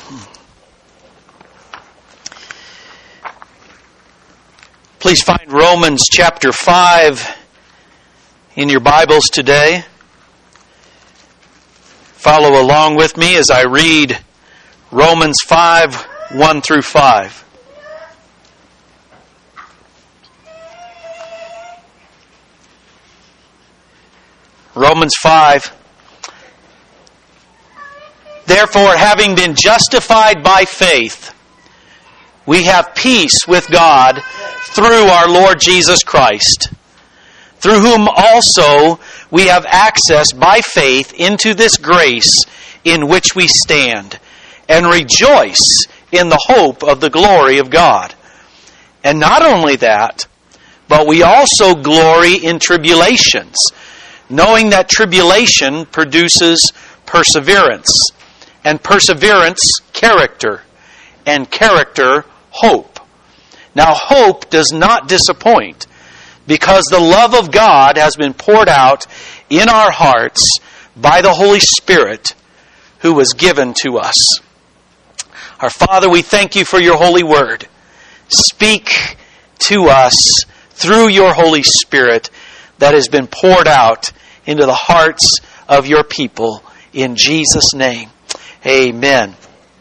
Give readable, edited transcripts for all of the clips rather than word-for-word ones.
Please find Romans chapter 5 in your Bibles today. Follow along with me as I read Romans 5, 1 through 5. Romans 5. Therefore, having been justified by faith, we have peace with God through our Lord Jesus Christ, through whom also we have access by faith into this grace in which we stand, and rejoice in the hope of the glory of God. And not only that, but we also glory in tribulations, knowing that tribulation produces perseverance, and perseverance, character, and character, hope. Now, hope does not disappoint, because the love of God has been poured out in our hearts by the Holy Spirit who was given to us. Our Father, we thank you for your holy word. Speak to us through your Holy Spirit that has been poured out into the hearts of your people. In Jesus' name, amen.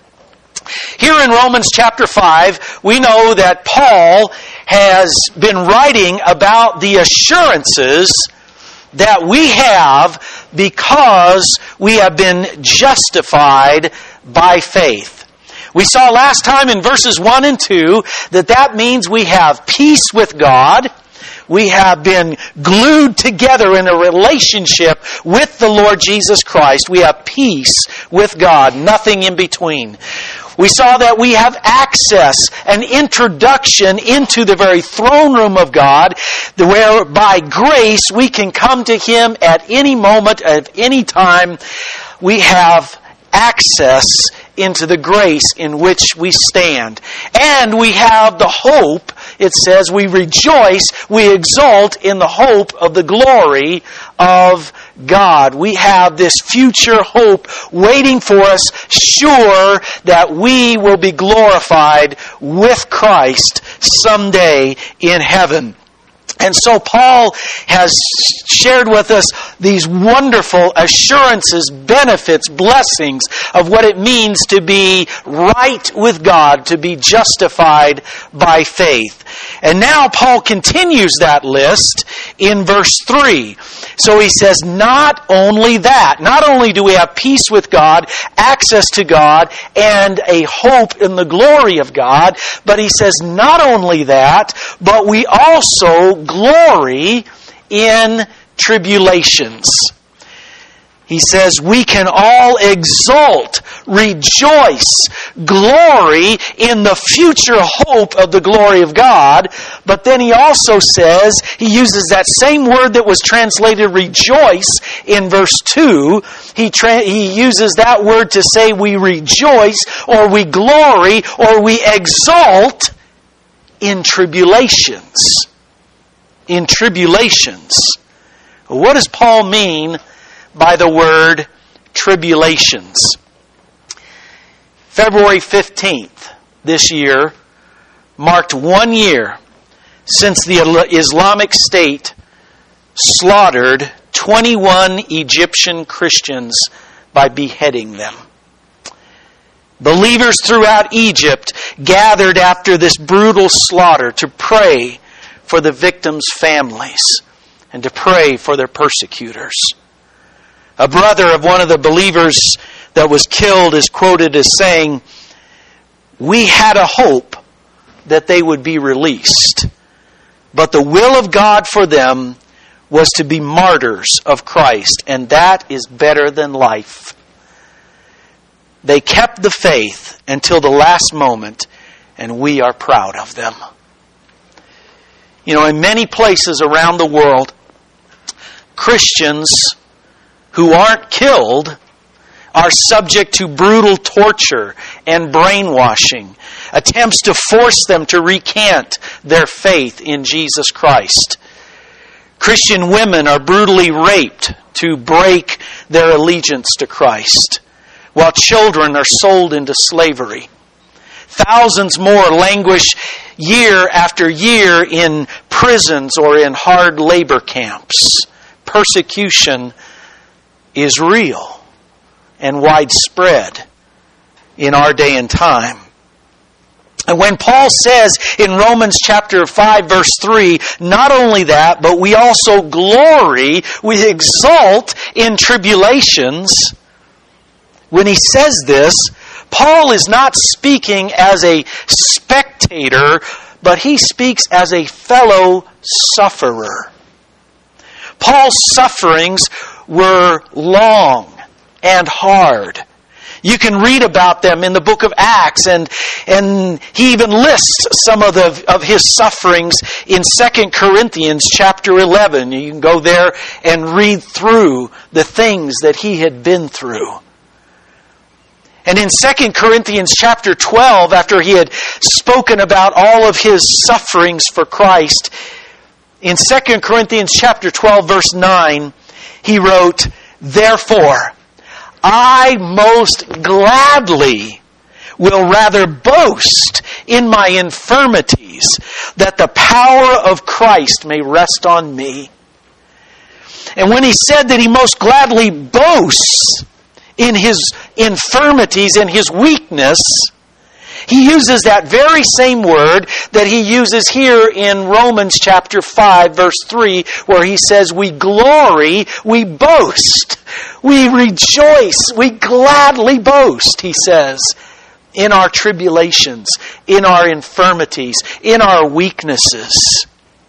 Here in Romans chapter 5, we know that Paul has been writing about the assurances that we have because we have been justified by faith. We saw last time in verses 1 and 2 that means we have peace with God. We have been glued together in a relationship with the Lord Jesus Christ. We have peace with God, nothing in between. We saw that we have access, an introduction into the very throne room of God, where by grace we can come to Him at any moment, at any time. We have access into the grace in which we stand. And we have the hope, it says, we rejoice, we exult in the hope of the glory of God. We have this future hope waiting for us, sure that we will be glorified with Christ someday in heaven. And so Paul has shared with us these wonderful assurances, benefits, blessings of what it means to be right with God, to be justified by faith. And now Paul continues that list in verse 3. So he says, not only that, not only do we have peace with God, access to God, and a hope in the glory of God, but he says not only that, but we also glory in tribulations. He says we can all exult, rejoice, glory in the future hope of the glory of God. But then he also says, he uses that same word that was translated rejoice in verse 2. He uses that word to say we rejoice, or we glory, or we exult in tribulations. In tribulations. What does Paul mean by the word tribulations? February 15th this year marked 1 year since the Islamic State slaughtered 21 Egyptian Christians by beheading them. Believers throughout Egypt gathered after this brutal slaughter to pray for the victims' families and to pray for their persecutors. A brother of one of the believers that was killed is quoted as saying, "We had a hope that they would be released, but the will of God for them was to be martyrs of Christ, and that is better than life." They kept the faith until the last moment, and we are proud of them. You know, in many places around the world, Christians who aren't killed are subject to brutal torture and brainwashing, attempts to force them to recant their faith in Jesus Christ. Christian women are brutally raped to break their allegiance to Christ. while children are sold into slavery. Thousands more languish year after year in prisons or in hard labor camps. Persecution is real and widespread in our day and time. And when Paul says in Romans chapter 5 verse 3, not only that, but we also glory, we exult in tribulations. When he says this, Paul is not speaking as a spectator, but he speaks as a fellow sufferer. Paul's sufferings were long and hard. You can read about them in the book of Acts, and he even lists some of his sufferings in 2 Corinthians chapter 11. You can go there and read through the things that he had been through. And in 2 Corinthians chapter 12, after he had spoken about all of his sufferings for Christ, in 2 Corinthians chapter 12 verse 9, he wrote, "Therefore, I most gladly will rather boast in my infirmities, that the power of Christ may rest on me." And when he said that he most gladly boasts in his infirmities, in his weakness, he uses that very same word that he uses here in Romans chapter 5 verse 3, where he says, we glory, we boast, we rejoice, we gladly boast, he says, in our tribulations, in our infirmities, in our weaknesses.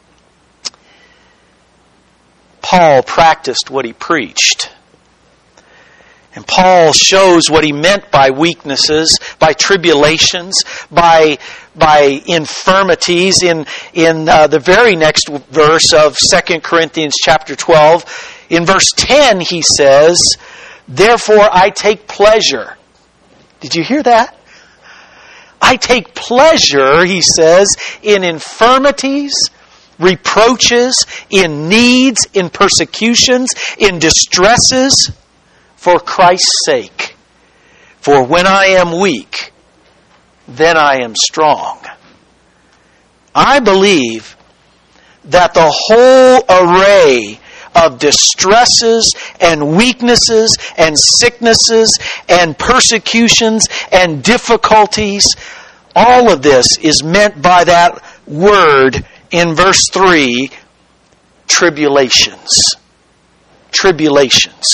Paul practiced what he preached. And Paul shows what he meant by weaknesses, by tribulations, by infirmities in the very next verse of 2 Corinthians chapter 12. In verse 10 he says, "Therefore I take pleasure." Did you hear that? I take pleasure, he says, in infirmities, reproaches, in needs, in persecutions, in distresses, for Christ's sake. For when I am weak, then I am strong. I believe that the whole array of distresses and weaknesses and sicknesses and persecutions and difficulties, all of this is meant by that word in verse 3, tribulations. Tribulations.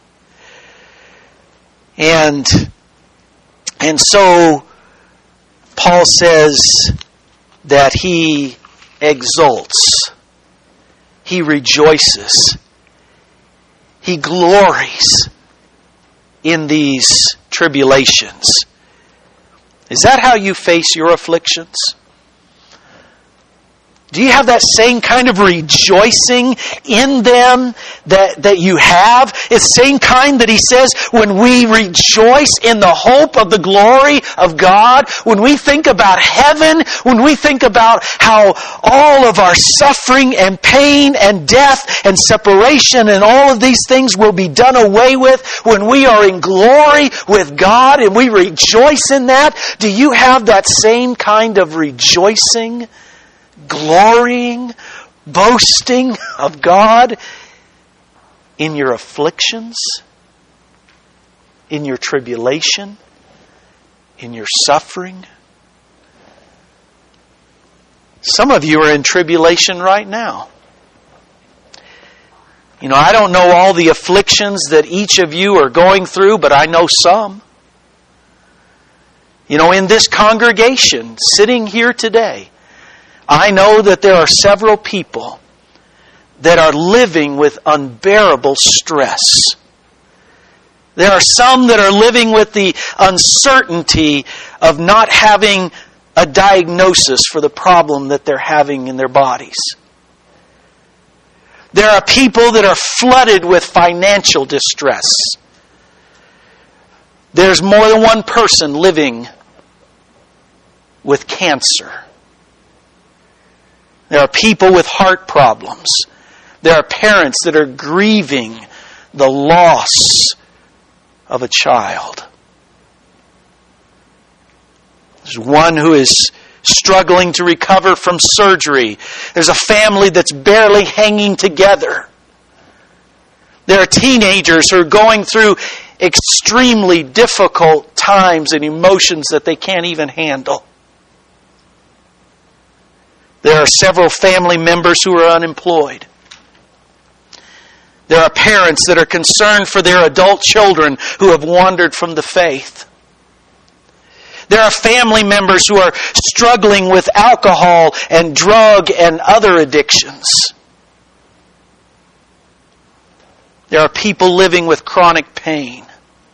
And so Paul says that he exults. He rejoices. He glories in these tribulations. Is that how you face your afflictions? Do you have that same kind of rejoicing in them that you have? It's the same kind that he says when we rejoice in the hope of the glory of God, when we think about heaven, when we think about how all of our suffering and pain and death and separation and all of these things will be done away with when we are in glory with God and we rejoice in that. Do you have that same kind of rejoicing, glorying, boasting of God in your afflictions, in your tribulation, in your suffering? Some of you are in tribulation right now. You know, I don't know all the afflictions that each of you are going through, but I know some. You know, in this congregation, sitting here today, I know that there are several people that are living with unbearable stress. There are some that are living with the uncertainty of not having a diagnosis for the problem that they're having in their bodies. There are people that are flooded with financial distress. There's more than one person living with cancer. There are people with heart problems. There are parents that are grieving the loss of a child. There's one who is struggling to recover from surgery. There's a family that's barely hanging together. There are teenagers who are going through extremely difficult times and emotions that they can't even handle. There are several family members who are unemployed. There are parents that are concerned for their adult children who have wandered from the faith. There are family members who are struggling with alcohol and drug and other addictions. There are people living with chronic pain.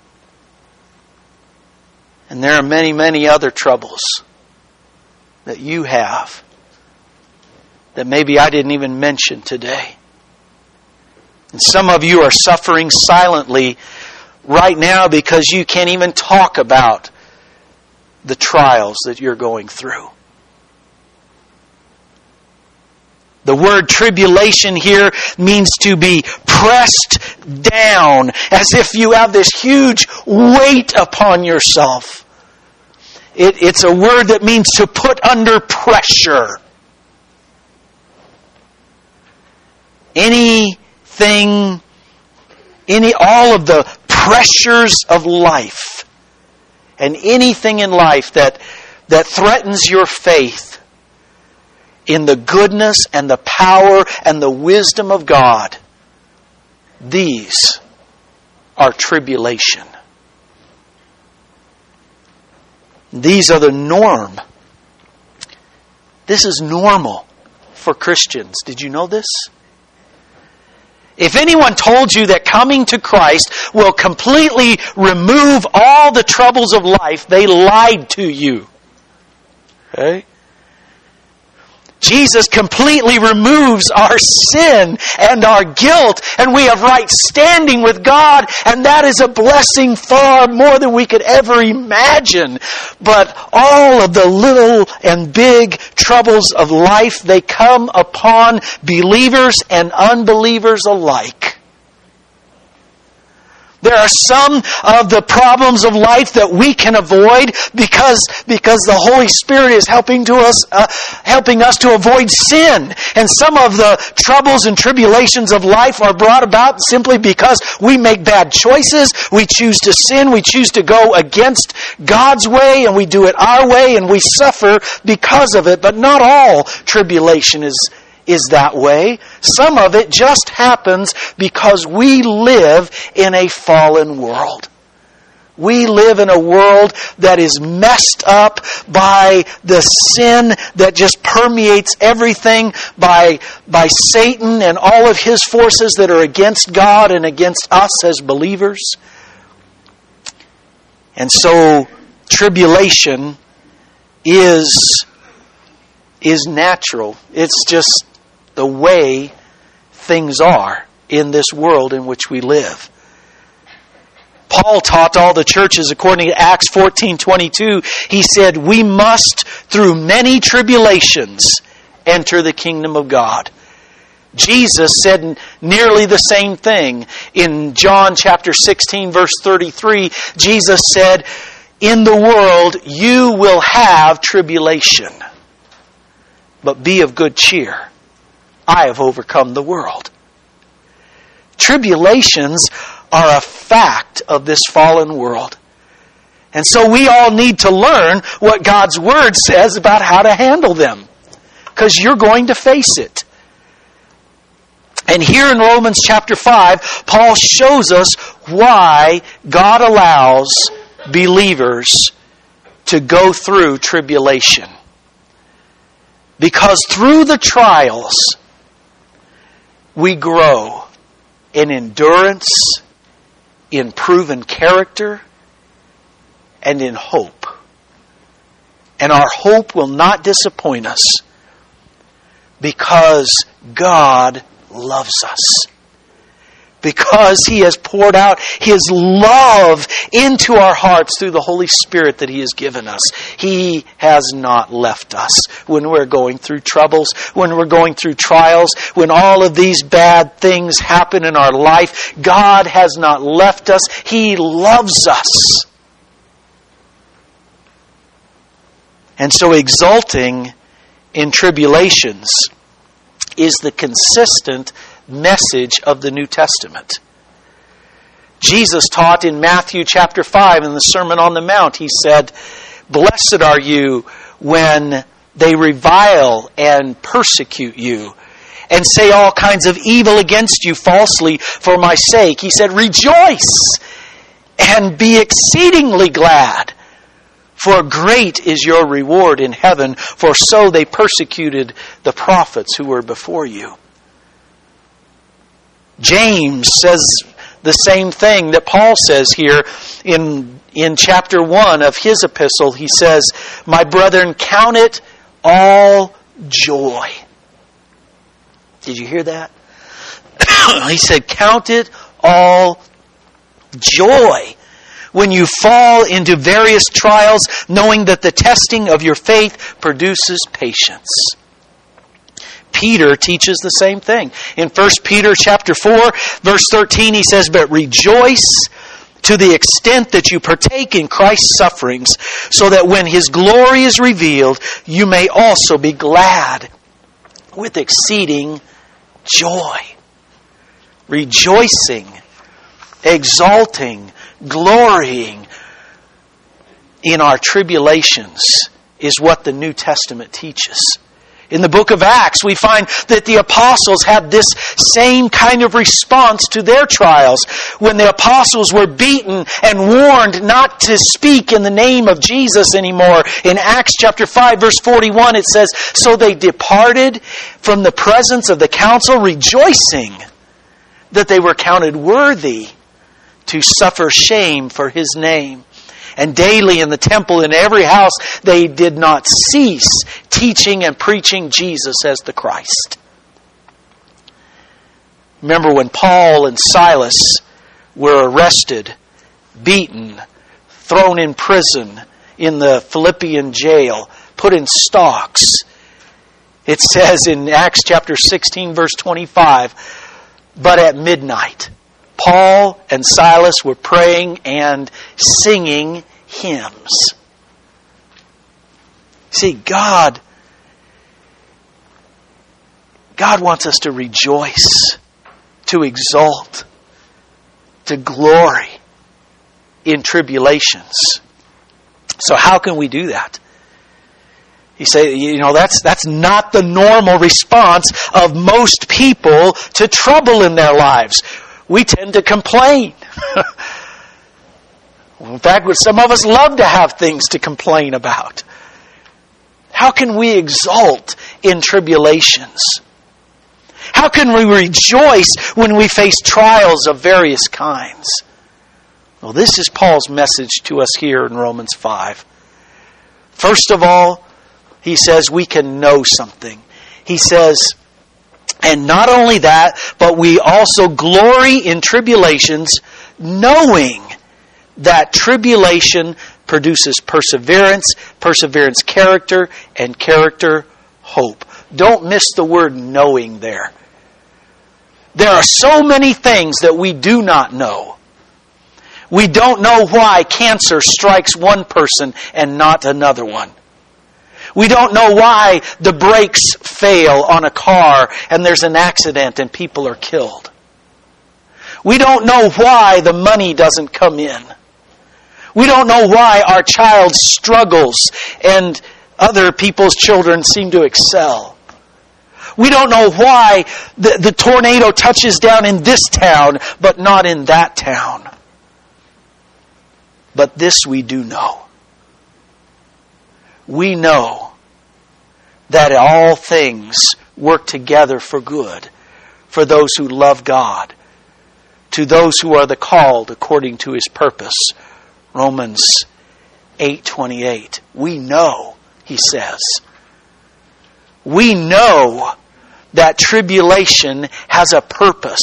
And there are many, many other troubles that you have that maybe I didn't even mention today. And some of you are suffering silently right now because you can't even talk about the trials that you're going through. The word tribulation here means to be pressed down, as if you have this huge weight upon yourself. It's a word that means to put under pressure. All of the pressures of life, and anything in life that threatens your faith in the goodness and the power and the wisdom of God, these are tribulation. These are the norm. This is normal for Christians. Did you know this? If anyone told you that coming to Christ will completely remove all the troubles of life, they lied to you. Okay? Jesus completely removes our sin and our guilt, and we have right standing with God, and that is a blessing far more than we could ever imagine. But all of the little and big troubles of life, they come upon believers and unbelievers alike. There are some of the problems of life that we can avoid because the Holy Spirit is helping us to avoid sin. And some of the troubles and tribulations of life are brought about simply because we make bad choices. We choose to sin. We choose to go against God's way, and we do it our way, and we suffer because of it. But not all tribulation is that way. Some of it just happens because we live in a fallen world. We live in a world that is messed up by the sin that just permeates everything, by Satan and all of his forces that are against God and against us as believers. And so tribulation is natural. It's just the way things are in this world in which we live. Paul taught all the churches according to Acts 14:22. He said, we must, through many tribulations, enter the kingdom of God. Jesus said nearly the same thing. In John chapter 16, verse 33, Jesus said, in the world you will have tribulation, but be of good cheer. I have overcome the world. Tribulations are a fact of this fallen world. And so we all need to learn what God's Word says about how to handle them, because you're going to face it. And here in Romans chapter 5, Paul shows us why God allows believers to go through tribulation. Because through the trials, we grow in endurance, in proven character, and in hope. And our hope will not disappoint us because God loves us. Because He has poured out His love into our hearts through the Holy Spirit that He has given us. He has not left us when we're going through troubles, when we're going through trials, when all of these bad things happen in our life. God has not left us. He loves us. And so exulting in tribulations is the consistent message of the New Testament. Jesus taught in Matthew chapter 5 in the Sermon on the Mount, He said, "Blessed are you when they revile and persecute you and say all kinds of evil against you falsely for my sake." He said, "Rejoice and be exceedingly glad, for great is your reward in heaven, for so they persecuted the prophets who were before you." James says the same thing that Paul says here in chapter 1 of his epistle. He says, "My brethren, count it all joy." Did you hear that? He said, "Count it all joy when you fall into various trials, knowing that the testing of your faith produces patience." Peter teaches the same thing. In 1 Peter chapter 4, verse 13, he says, "But rejoice to the extent that you partake in Christ's sufferings, so that when His glory is revealed, you may also be glad with exceeding joy." Rejoicing, exulting, glorying in our tribulations is what the New Testament teaches. In the book of Acts, we find that the apostles had this same kind of response to their trials. When the apostles were beaten and warned not to speak in the name of Jesus anymore, in Acts chapter 5, verse 41, it says, "So they departed from the presence of the council, rejoicing that they were counted worthy to suffer shame for His name. And daily in the temple, in every house, they did not cease teaching and preaching Jesus as the Christ." Remember when Paul and Silas were arrested, beaten, thrown in prison in the Philippian jail, put in stocks. It says in Acts chapter 16, verse 25, "But at midnight, Paul and Silas were praying and singing hymns." See, God wants us to rejoice, to exult, to glory in tribulations. So how can we do that? You say, that's not the normal response of most people to trouble in their lives. We tend to complain. In fact, some of us love to have things to complain about. How can we exult in tribulations? How can we rejoice when we face trials of various kinds? Well, this is Paul's message to us here in Romans 5. First of all, he says we can know something. He says, "And not only that, but we also glory in tribulations, knowing that tribulation produces perseverance, perseverance character, and character hope." Don't miss the word knowing there. There are so many things that we do not know. We don't know why cancer strikes one person and not another one. We don't know why the brakes fail on a car and there's an accident and people are killed. We don't know why the money doesn't come in. We don't know why our child struggles and other people's children seem to excel. We don't know why the tornado touches down in this town but not in that town. But this we do know. We know that all things work together for good for those who love God, to those who are the called according to His purpose. Romans 8:28. We know, he says. We know that tribulation has a purpose.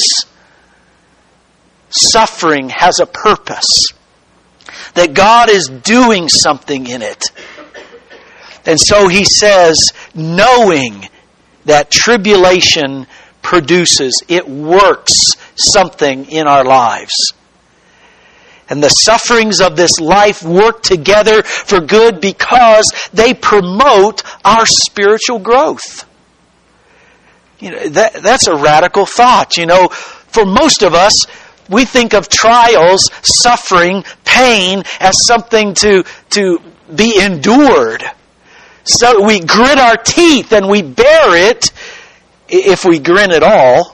Suffering has a purpose. That God is doing something in it. And so he says, knowing that tribulation produces, it works something in our lives. And the sufferings of this life work together for good because they promote our spiritual growth. That's a radical thought. For most of us, we think of trials, suffering, pain as something to be endured. So we grit our teeth and we bear it, if we grin at all,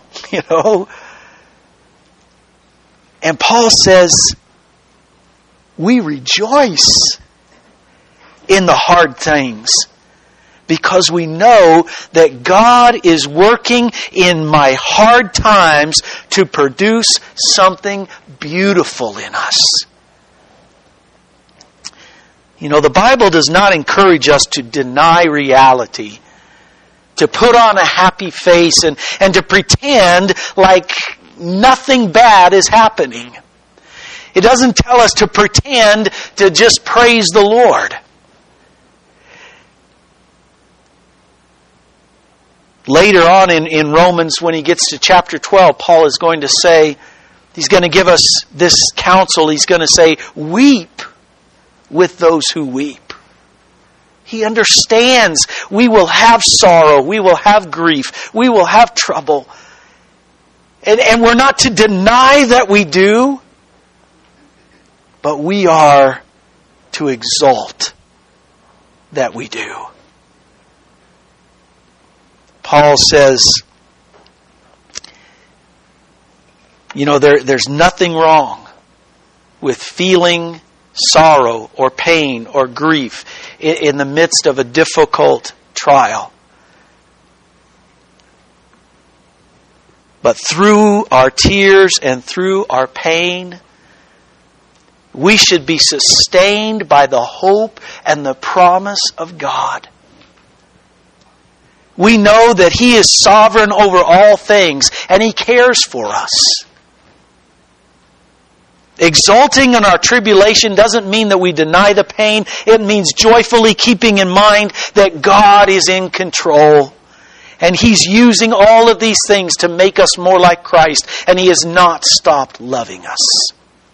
And Paul says, we rejoice in the hard things because we know that God is working in my hard times to produce something beautiful in us. The Bible does not encourage us to deny reality, to put on a happy face and to pretend like nothing bad is happening. It doesn't tell us to pretend to just praise the Lord. Later on in Romans, when he gets to chapter 12, Paul is going to say, he's going to give us this counsel. He's going to say, weep with those who weep. He understands we will have sorrow, we will have grief, we will have trouble. And we're not to deny that we do, but we are to exalt that we do. Paul says, there's nothing wrong with feeling sorrow or pain or grief in the midst of a difficult trial. But through our tears and through our pain, we should be sustained by the hope and the promise of God. We know that He is sovereign over all things and He cares for us. Exulting in our tribulation doesn't mean that we deny the pain. It means joyfully keeping in mind that God is in control. And He's using all of these things to make us more like Christ. And He has not stopped loving us.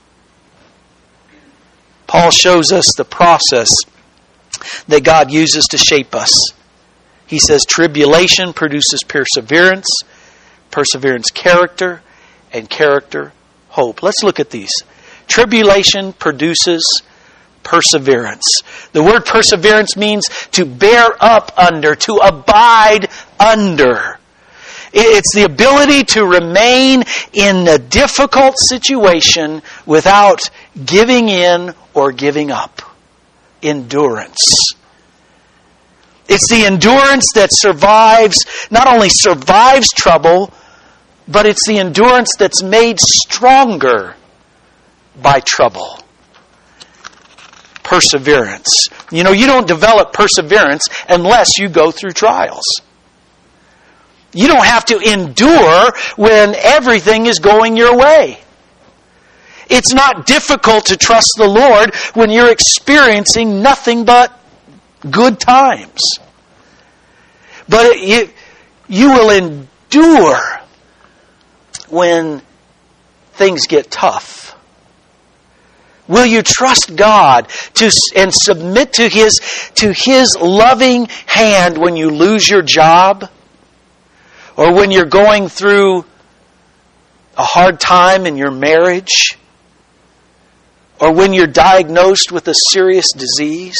Paul shows us the process that God uses to shape us. He says tribulation produces perseverance, perseverance character, and character hope. Let's look at these. Tribulation produces perseverance. The word perseverance means to bear up under, to abide under. It's the ability to remain in a difficult situation without giving in or giving up. Endurance. It's the endurance that not only survives trouble, but it's the endurance that's made stronger by trouble. Perseverance. You don't develop perseverance unless you go through trials. You don't have to endure when everything is going your way. It's not difficult to trust the Lord when you're experiencing nothing but good times. But you will endure when things get tough. Will you trust God and submit to His loving hand when you lose your job? Or when you're going through a hard time in your marriage? Or when you're diagnosed with a serious disease?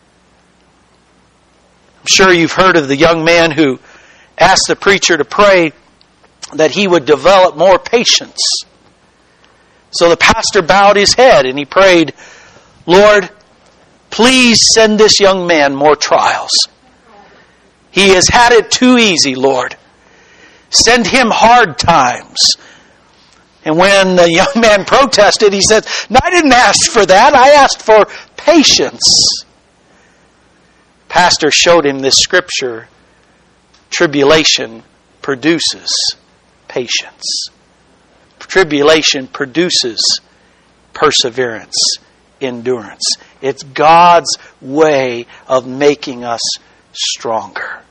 I'm sure you've heard of the young man who asked the preacher to pray that he would develop more patience. So the pastor bowed his head and he prayed, Lord, please send this young man more trials. He has had it too easy, Lord. Send him hard times. And when the young man protested, he said, no, I didn't ask for that. I asked for patience. Pastor showed him this scripture. Tribulation produces patience. Tribulation produces perseverance, endurance. It's God's way of making us stronger.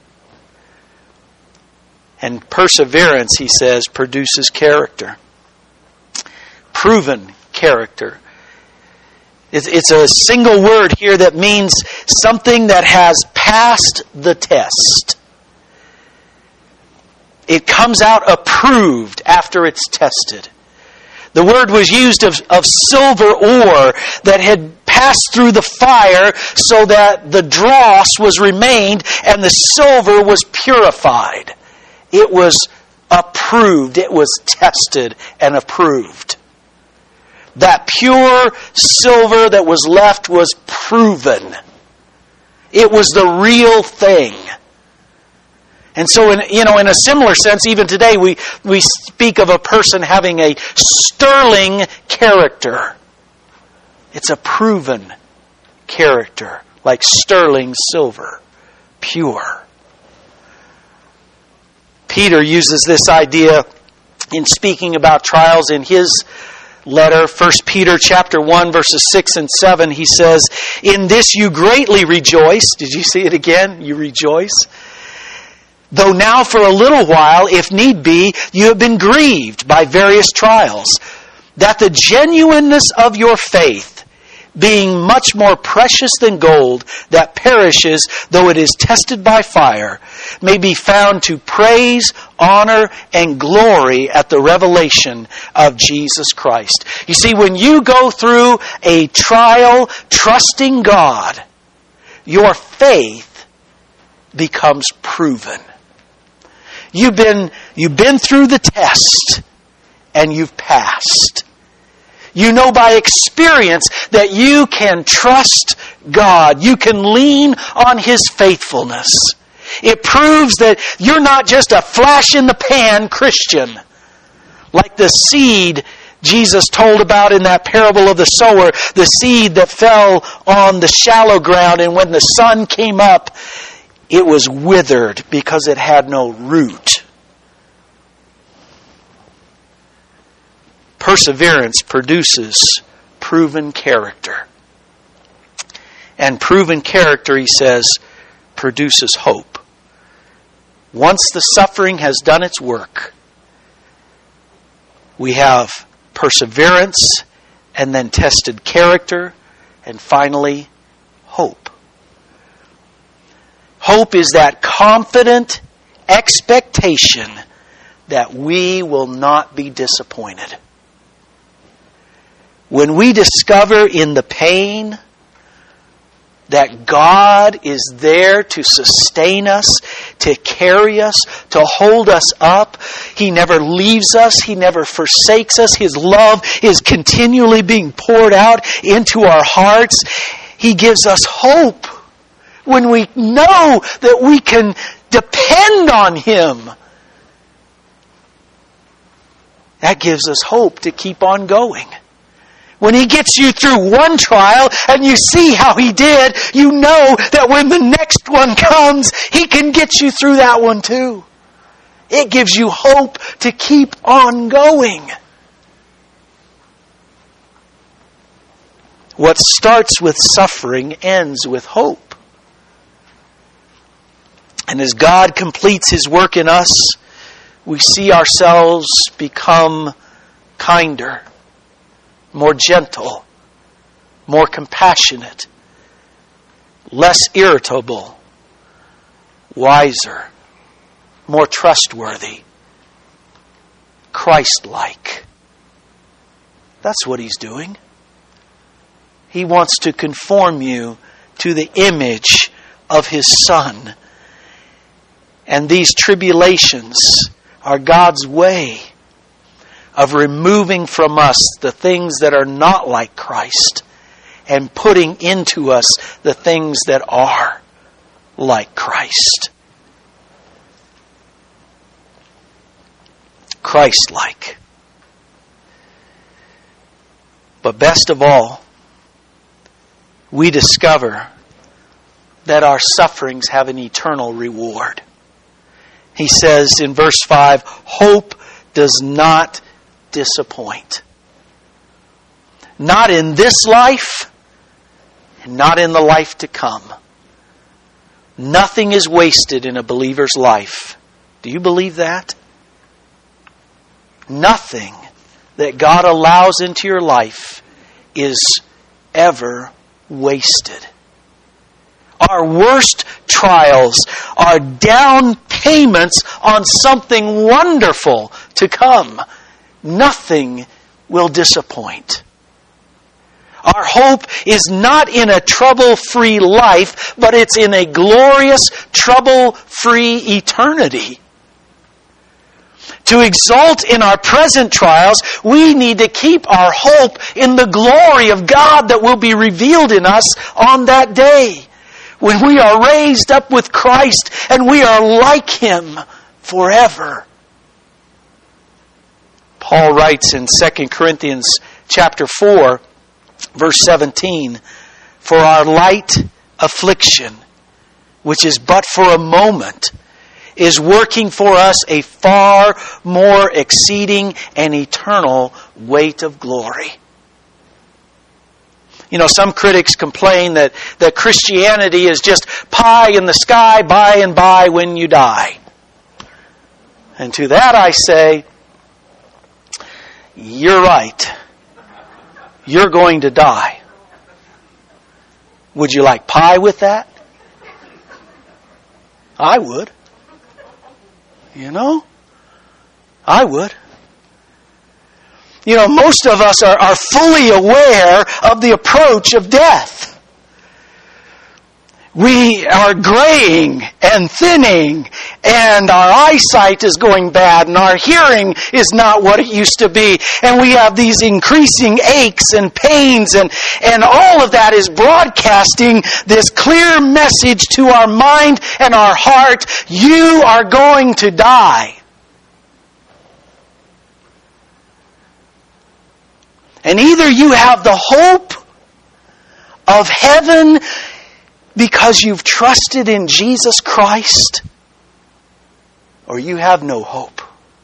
And perseverance, he says, produces character. Proven character. It's a single word here that means something that has passed the test. It comes out approved after it's tested. The word was used of silver ore that had passed through the fire so that the dross was remained and the silver was purified. It was approved. It was tested and approved. That pure silver that was left was proven. It was the real thing. And so, in a similar sense, even today, we speak of a person having a sterling character. It's a proven character, like sterling silver, pure. Peter uses this idea in speaking about trials in his letter, 1 Peter chapter 1, verses 6 and 7. He says, "In this you greatly rejoice." Did you see it again? You rejoice. "Though now for a little while, if need be, you have been grieved by various trials, that the genuineness of your faith, being much more precious than gold that perishes though it is tested by fire, may be found to praise, honor, and glory at the revelation of Jesus Christ." You see, when you go through a trial trusting God, your faith becomes proven. You've been through the test and you've passed. You know by experience that you can trust God. You can lean on His faithfulness. It proves that you're not just a flash-in-the-pan Christian. Like the seed Jesus told about in that parable of the sower, the seed that fell on the shallow ground, and when the sun came up, it was withered because it had no root. Perseverance produces proven character. And proven character, he says, produces hope. Once the suffering has done its work, we have perseverance, and then tested character, and finally, hope. Hope is that confident expectation that we will not be disappointed. When we discover in the pain that God is there to sustain us, to carry us, to hold us up. He never leaves us. He never forsakes us. His love is continually being poured out into our hearts. He gives us hope when we know that we can depend on Him. That gives us hope to keep on going. When He gets you through one trial and you see how He did, you know that when the next one comes, He can get you through that one too. It gives you hope to keep on going. What starts with suffering ends with hope. And as God completes His work in us, we see ourselves become kinder, more gentle, more compassionate, less irritable, wiser, more trustworthy, Christ-like. That's what He's doing. He wants to conform you to the image of His Son. And these tribulations are God's way of removing from us the things that are not like Christ and putting into us the things that are like Christ. Christ-like. But best of all, we discover that our sufferings have an eternal reward. He says in verse 5, hope does not disappoint. Not in this life, and not in the life to come. Nothing is wasted in a believer's life. Do you believe that? Nothing that God allows into your life is ever wasted. Our worst trials are down payments on something wonderful to come. Nothing will disappoint. Our hope is not in a trouble-free life, but it's in a glorious, trouble-free eternity. To exult in our present trials, we need to keep our hope in the glory of God that will be revealed in us on that day, when we are raised up with Christ and we are like Him forever. Paul writes in 2 Corinthians chapter 4, verse 17, "For our light affliction, which is but for a moment, is working for us a far more exceeding and eternal weight of glory." You know, some critics complain that Christianity is just pie in the sky by and by when you die. And to that I say, you're right. You're going to die. Would you like pie with that? I would. You know? I would. You know, most of us are fully aware of the approach of death. We are graying and thinning, and our eyesight is going bad, and our hearing is not what it used to be. And we have these increasing aches and pains, and all of that is broadcasting this clear message to our mind and our heart: you are going to die. And either you have the hope of heaven because you've trusted in Jesus Christ, or you have no hope.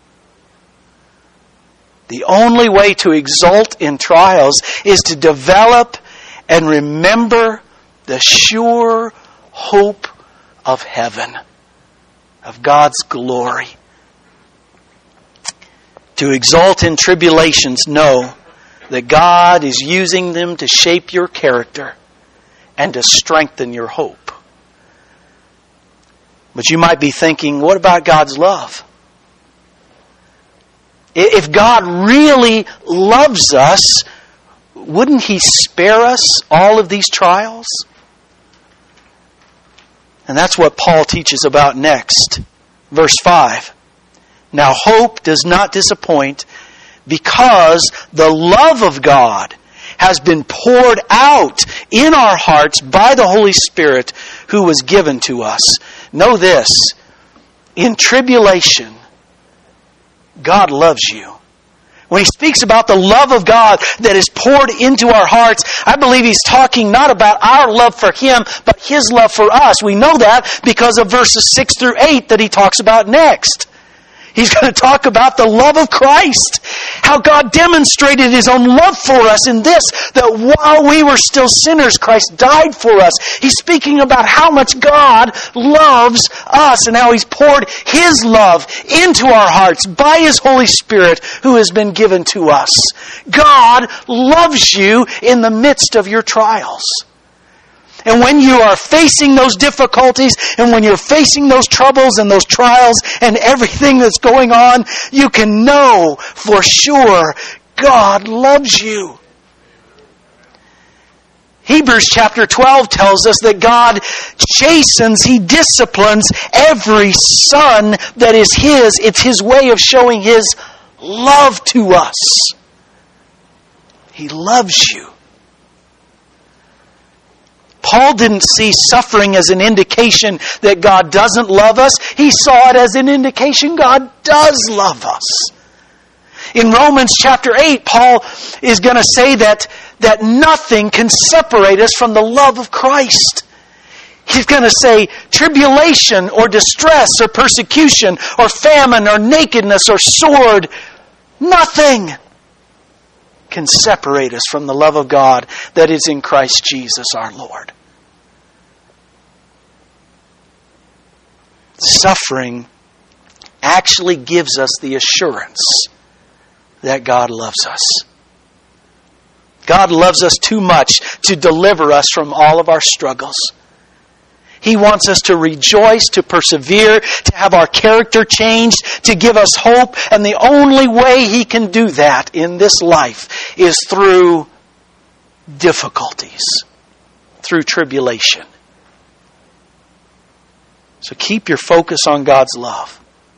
The only way to exult in trials is to develop and remember the sure hope of heaven, of God's glory. To exult in tribulations, know that God is using them to shape your character and to strengthen your hope. But you might be thinking, what about God's love? If God really loves us, wouldn't He spare us all of these trials? And that's what Paul teaches about next. Verse 5. Now hope does not disappoint, because the love of God has been poured out in our hearts by the Holy Spirit who was given to us. Know this, in tribulation, God loves you. When he speaks about the love of God that is poured into our hearts, I believe he's talking not about our love for Him, but His love for us. We know that because of verses 6 through 8 that he talks about next. He's going to talk about the love of Christ. How God demonstrated His own love for us in this, that while we were still sinners, Christ died for us. He's speaking about how much God loves us and how He's poured His love into our hearts by His Holy Spirit who has been given to us. God loves you in the midst of your trials. And when you are facing those difficulties, and when you're facing those troubles and those trials and everything that's going on, you can know for sure God loves you. Hebrews chapter 12 tells us that God chastens, He disciplines every son that is His. It's His way of showing His love to us. He loves you. Paul didn't see suffering as an indication that God doesn't love us. He saw it as an indication God does love us. In Romans chapter 8, Paul is going to say that nothing can separate us from the love of Christ. He's going to say tribulation or distress or persecution or famine or nakedness or sword, nothing can separate us from the love of God that is in Christ Jesus our Lord. Suffering actually gives us the assurance that God loves us. God loves us too much to deliver us from all of our struggles. He wants us to rejoice, to persevere, to have our character changed, to give us hope. And the only way He can do that in this life is through difficulties, through tribulation. So keep your focus on God's love.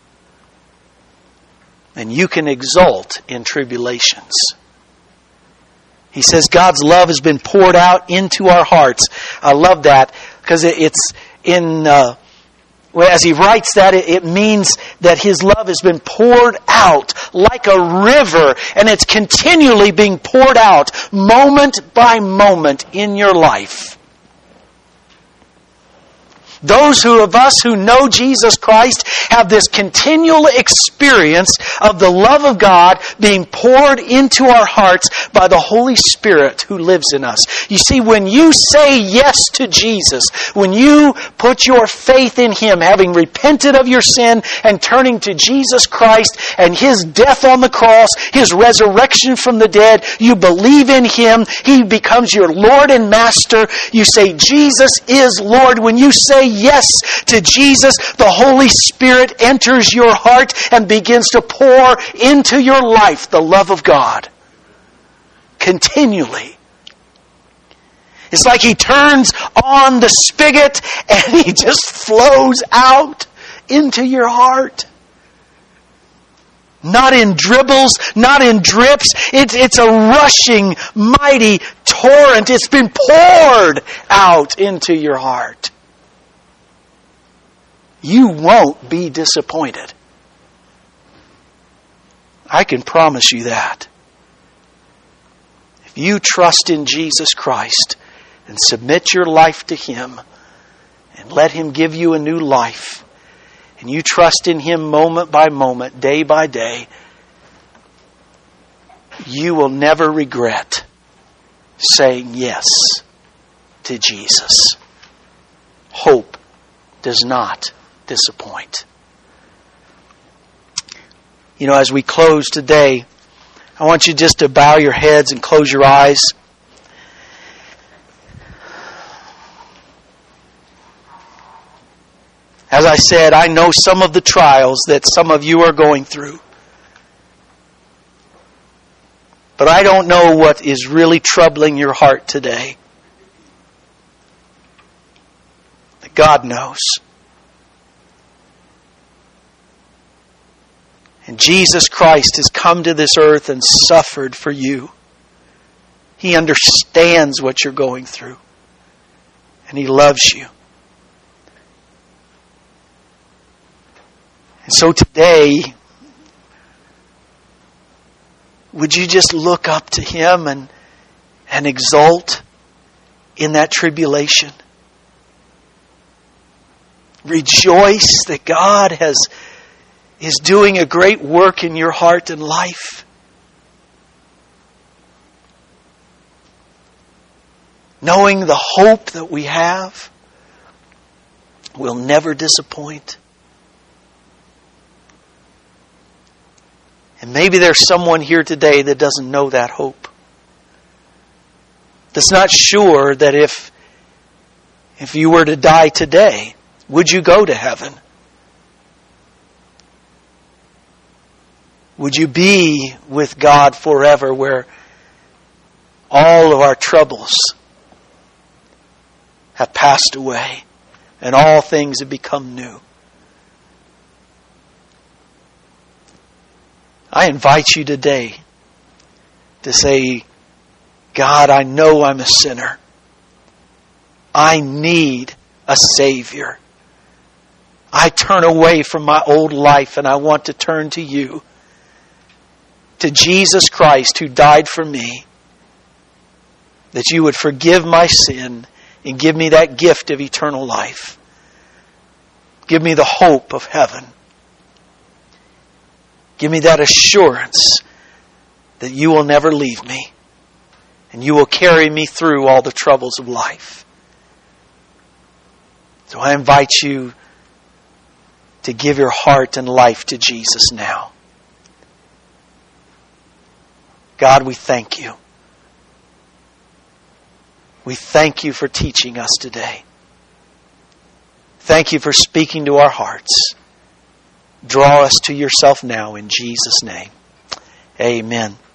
And you can exult in tribulations. He says God's love has been poured out into our hearts. I love that because it's in... as he writes that, it means that His love has been poured out like a river, and it's continually being poured out moment by moment in your life. Those of us who know Jesus Christ have this continual experience of the love of God being poured into our hearts by the Holy Spirit who lives in us. You see, when you say yes to Jesus, when you put your faith in Him, having repented of your sin and turning to Jesus Christ and His death on the cross, His resurrection from the dead, you believe in Him, He becomes your Lord and Master. You say, Jesus is Lord. When you say yes to Jesus, the Holy Spirit enters your heart and begins to pour into your life the love of God. Continually. It's like He turns on the spigot and He just flows out into your heart. Not in dribbles, not in drips. It's a rushing, mighty torrent. It's been poured out into your heart. You won't be disappointed. I can promise you that. If you trust in Jesus Christ and submit your life to Him and let Him give you a new life, and you trust in Him moment by moment, day by day, you will never regret saying yes to Jesus. Hope does not disappoint. You know, as we close today, I want you just to bow your heads and close your eyes. As I said, I know some of the trials that some of you are going through. But I don't know what is really troubling your heart today. But God knows. And Jesus Christ has come to this earth and suffered for you. He understands what you're going through. And He loves you. And so today, would you just look up to Him and exult in that tribulation? Rejoice that God is doing a great work in your heart and life. Knowing the hope that we have will never disappoint. And maybe there's someone here today that doesn't know that hope. That's not sure that if you were to die today, would you go to heaven? Would you be with God forever, where all of our troubles have passed away and all things have become new? I invite you today to say, God, I know I'm a sinner. I need a Savior. I turn away from my old life and I want to turn to You. To Jesus Christ who died for me. That You would forgive my sin and give me that gift of eternal life. Give me the hope of heaven. Give me that assurance that You will never leave me. And You will carry me through all the troubles of life. So I invite you to give your heart and life to Jesus now. God, we thank You. We thank you for teaching us today. Thank you for speaking to our hearts. Draw us to yourself now in Jesus' name. Amen.